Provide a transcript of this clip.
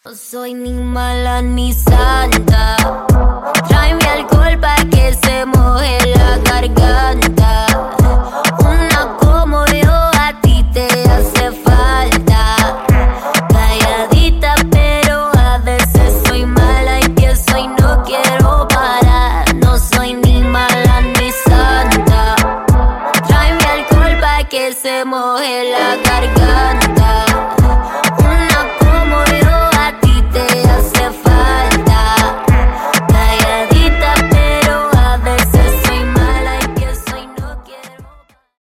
No soy ni mala ni santa. Tráeme alcohol pa' que se moje la garganta.